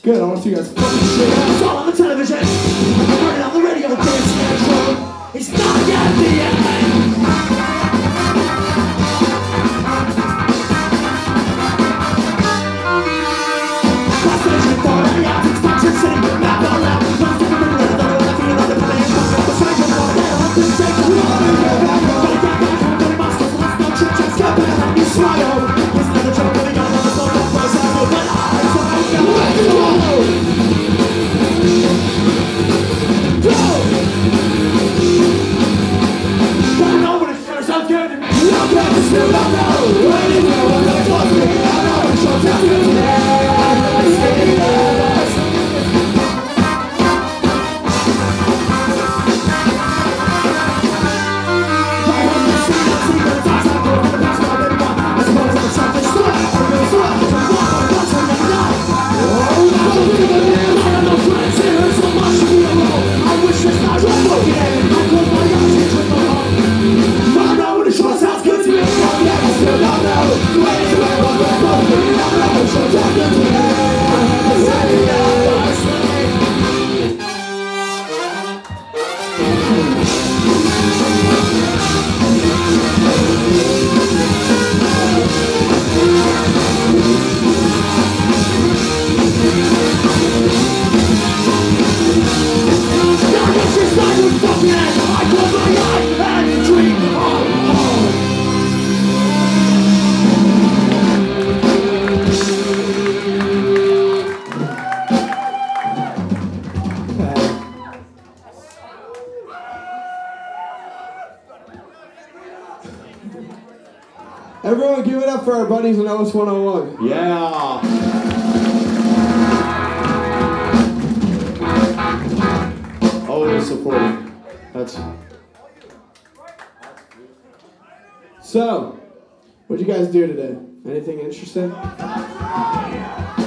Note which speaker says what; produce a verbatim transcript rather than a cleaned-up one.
Speaker 1: Good, I want to see you guys fucking shit. It's all on the television. Heard it on the radio. Dance Central. It's not yet the end. Frustration for any objects, function, sitting with map all out. Don't step in the middle of the road. I feel on the plane. The stranger for the hell. I'm just taking the water. But I got back home. Dirty monsters. Let's go trick. Just get back on you swallow. It's another joke. Living on the phone. Don't press out. But I Let's go! Go! Don't know what it feels so good to me. I'm back to still don't know. Waiting for one that close me. I know it's your time to today. I see that. Everyone give it up for our buddies in O S one oh one.
Speaker 2: Yeah. Always supporting. That's.
Speaker 1: So, what'd you guys do today? Anything interesting?